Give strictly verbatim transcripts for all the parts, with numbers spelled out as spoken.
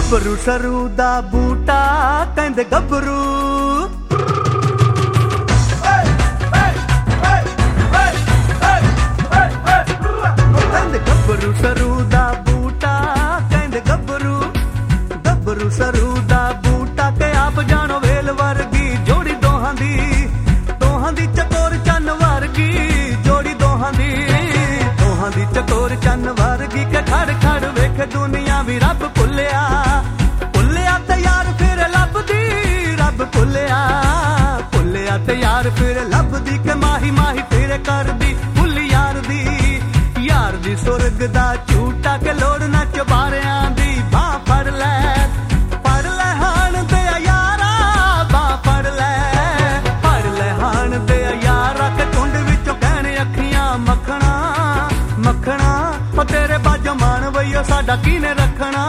गबरू सरू दा बूटा कहंदे गबरू कहंदे गबरू सरू दा बूटा कहंदे गबरू गबरू सरू दा बूटा के आप जानो वेल वर्गी जोड़ी दोहां दी दोहां दी चकोर चन्न वर्गी जोड़ी दोहां दी दोहां दी चकोर चन्न वर्गी के खड़ खड़ वेख दुनिया भी रब भुलिया भुलिया ते यार फिर लभदी रब भुलिया भुलिया ते यार फिर लभदी के माही माही फिर करदी भुल यार दी यार दी सुरग दा झूठा के लोड़ ना चबारियां दी बां फड़ ले फड़ ले हाण दे यारा बां फड़ ले फड़ ले हाण दे यारा के झुंड विचों कहणे अखियां मखणा मखणा ओ तेरे बाजो मान वईयो साडा कीने रखना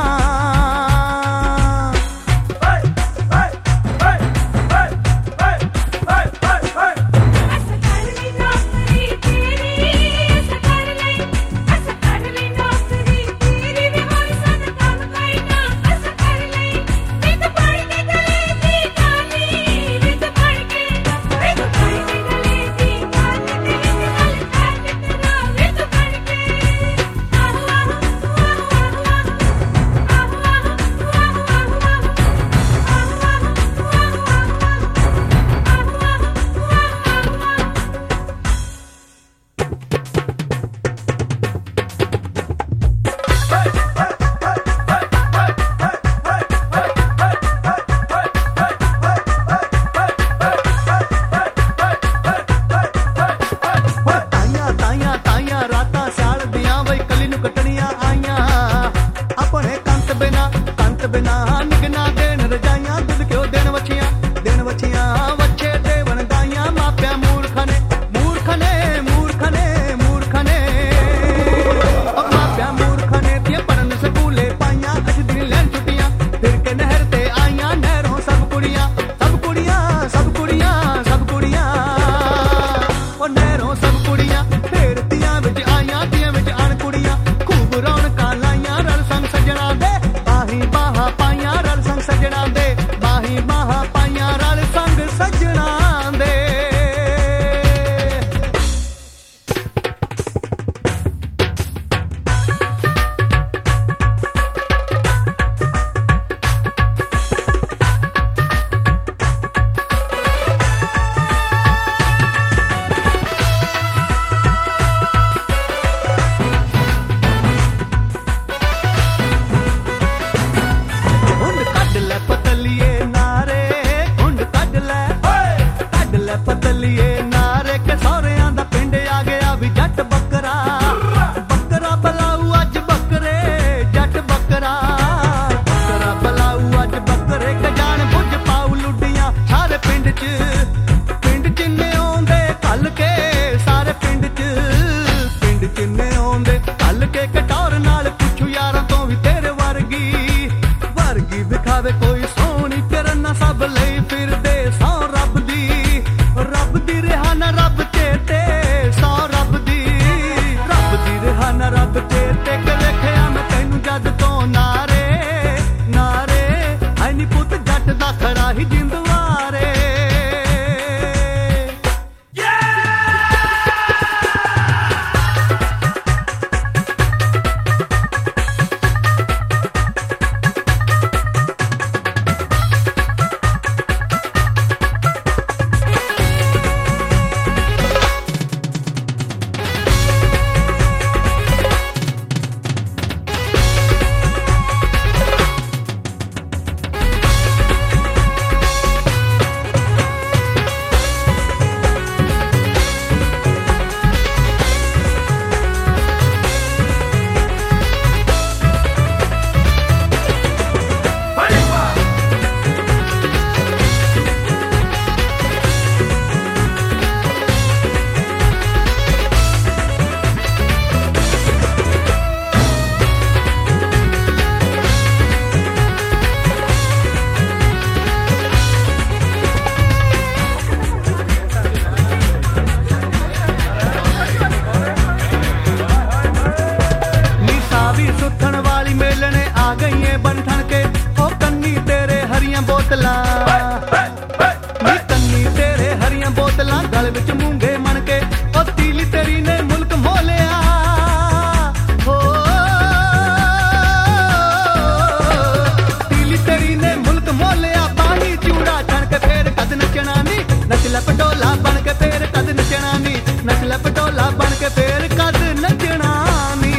पटोला बन के फिर कद नचना नी, नच ले पटोला बन के फिर कद नचना नी।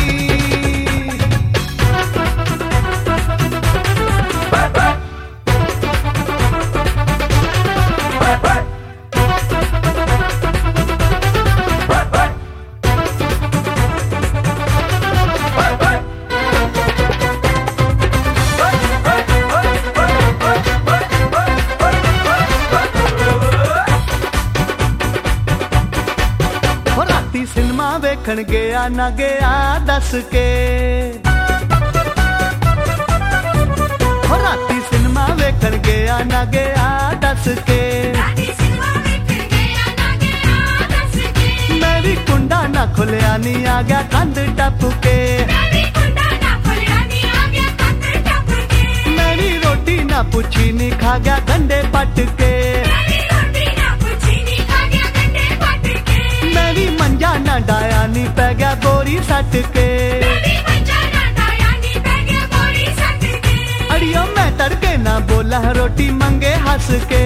सिनेमा वेखण गया ना गया दस के, हो राती सिनेमा वेखण गया ना गया दस के, मैं भी कुंडा ना खुलिया नी आ गया कंध टप के, मैं भी रोटी ना पूछी नी खा गया गंडे पट के, मंजा ना डाया नी पै गया बोरी सट के, अड़ियो मैं तड़के ना बोला रोटी मंगे हंस के।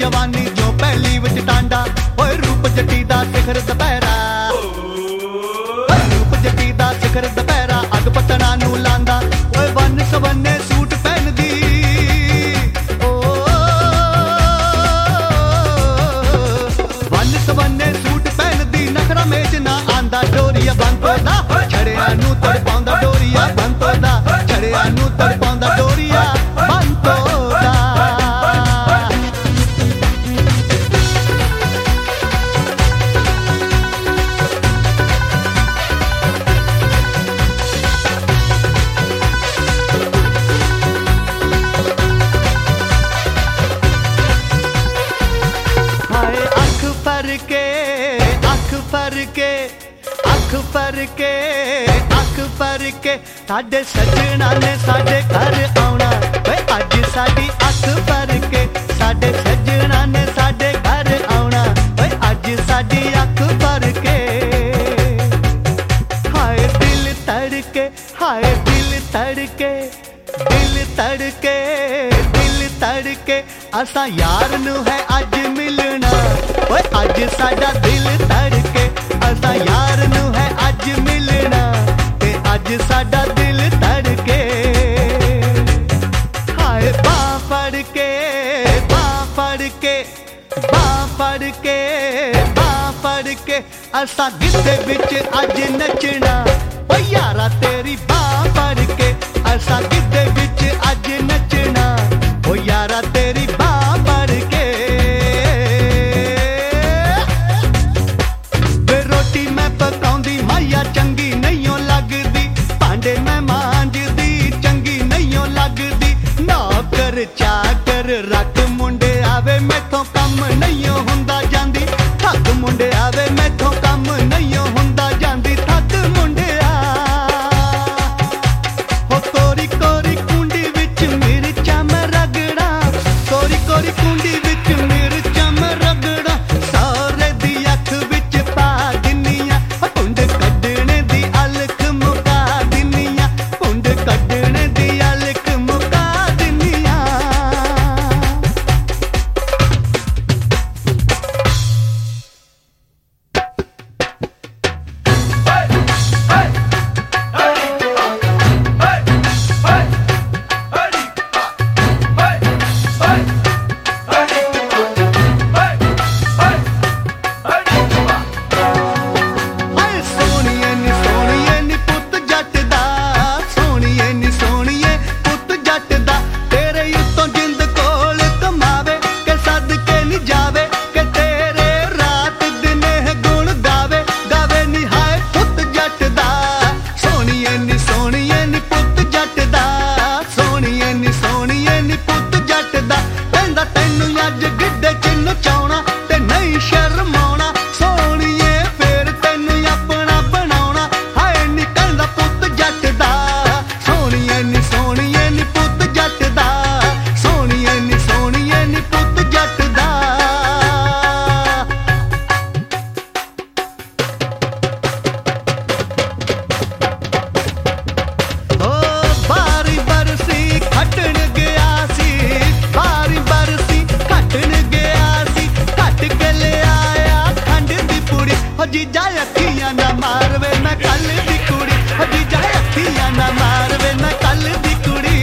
जवानी जो पहली विच टांडा ओए रूप जटी दा सिखर दुपहरा रूप जटी दा सिखर दुपहरा अग पतना नू लांदा ओए वन सवन्ने सूट पहनदी ओ वन सवन्ने सूट पहनदी नखरा मेच ना आंदा डोरिया बंतो दा छड़िया नू तड़पाउंदा डोरिया बंतो दा छड़िया नू तड़पाउंदा डोरिया बंतो दा के अख भर के अख भर के साडे सजना ने साडे घर आउणा वे अज साडी अख भर के साडे सजना ने साडे घर आउणा वे अज साडी अख भर के हाय दिल तड़के हाय दिल तड़के दिल तड़के दिल तड़के असा यार नू है अज मिलना ओए अज साडा दिल तड़के असा यार नू है अज मिलना ते अज साडा दिल तड़के हाय बां फड़ के बां फड़ के बां फड़ के बां फड़ के असा गिद्दे विच अज नचना ओ यारा तेरी बां फड़ के असा गिद्दे विच अज नचना ओ यारा तेरी बां फड़ के पकाउंदी माया चंगी नहीं लगदी भांडे मैं मांजदी चंगी नहीं लगदी नौकर चाकर रख मुंडे आवे मैथों कम नहीं हुंदा जांदी थक मुंडे आवे मैथों कम नहीं हुंदा जांदी थक मुंडे हो कोरी कोरी कुंडी विच मिर्चां मैं रगड़ा कोरी कोरी कुंडी विच मिर्चां मैं रगड़ा सारे दी अख विच पा दिनिया पुंड कड्डने दी अलख मुका दिनिया पुंड कड्डने दी अलख मुका दिनिया जीजा अखियां ना मारवे मैं कल दी कुड़ी जीजा अखियां ना मारवे मैं कल दी कुड़ी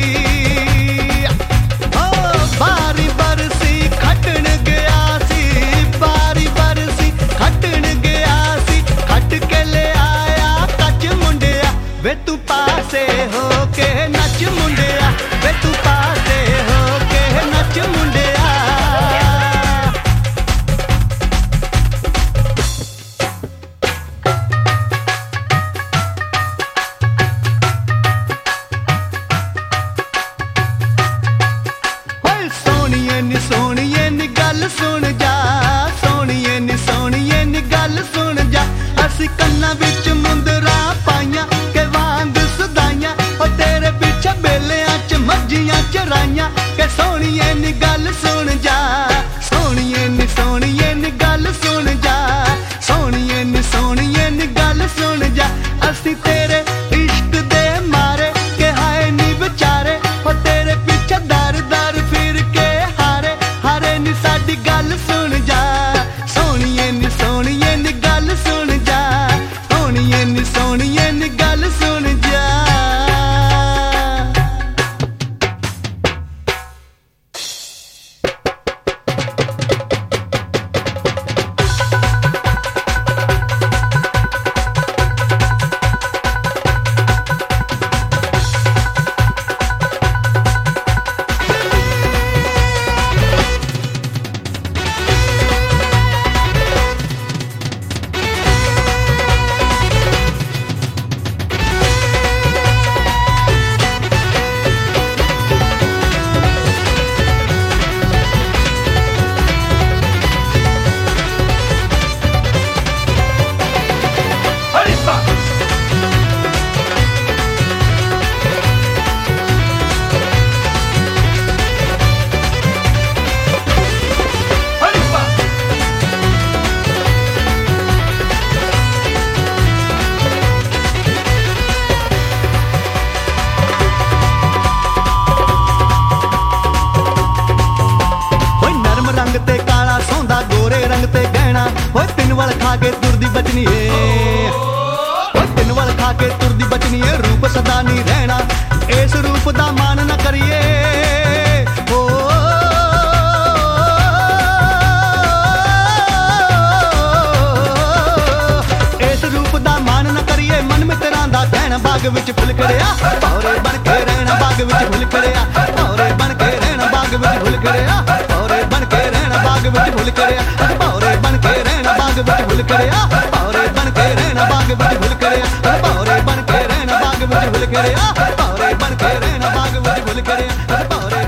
ओ बारी बरसी खटन गया सी बारी बरसी खटन गया सी खट के ले आया कच मुंडिया वे तू पासे हो के नच मुंडिया वे तू पासे हो के नच मुंडिया सोनिए नी गल सुन जा सोनिए नी सोनिए नी गल सुन जा असी कन्ना विच मुंदरा पाइया के वांग सदाइया ओ तेरे पीछे बेलियां च मज्जियां चराइया के सोनिए नी गल सुन जा सोनिए नी सोनिए नी गल सुन जा सोनिए नी सोनिए नी गल सुन जा असी तेरे इश्क दे मारे के हाय नी बेचारे ओ तेरे पीछे दर दर फिर के हारे हारे नी साडी मेरी गल सुन जा, सोनिए नी सोनिए नी गल सुन जा, सोनिए नी सोनिए नी गल सुन जा। रंग ते काला सौंदा गोरे रंग ते गहना, होए तिन वल खा के तुरदी बचनी है, होए तिन वल खा के तुरदी बचनी है, रूप सदा नहीं रहना, इस रूप दा मान न करिए ओ, इस रूप दा मान न करिए, मन मित्रां दा कहना बाग विच फुल खड़िया, भौरे बन के रहना बाग विच फुल खड़िया, भौरे बन के रहना बाग विच फुल खड़िया, भौरे बन के रहना बाग विच फुल खड़िया, भौरे बन के रहना बाग विच फुल खड़िया, भौरे बन के रहना बाग विच फुल खड़िया, भौरे बन के रहना बाग विच फुल खड़िया, भौरे बन के रहना बाग विच फुल खड़िया, भौरे